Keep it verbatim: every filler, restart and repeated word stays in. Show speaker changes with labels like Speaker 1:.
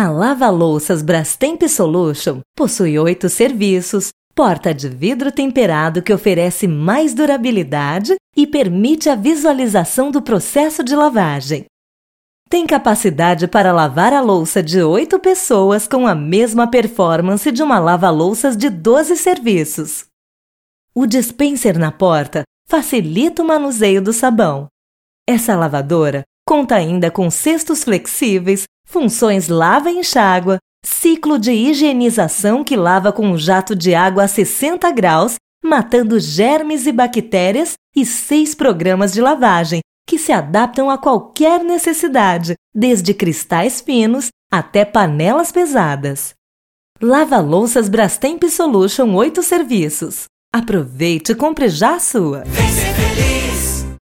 Speaker 1: A lava-louças Brastemp Solution possui oito serviços, porta de vidro temperado que oferece mais durabilidade e permite a visualização do processo de lavagem. Tem capacidade para lavar a louça de oito pessoas com a mesma performance de uma lava-louças de doze serviços. O dispenser na porta facilita o manuseio do sabão. Essa lavadora conta ainda com cestos flexíveis, funções lava e enxágua, ciclo de higienização que lava com um jato de água a sessenta graus, matando germes e bactérias, e seis programas de lavagem, que se adaptam a qualquer necessidade, desde cristais finos até panelas pesadas. Lava-louças Brastemp Solution oito serviços. Aproveite e compre já a sua!
Speaker 2: Vem ser feliz!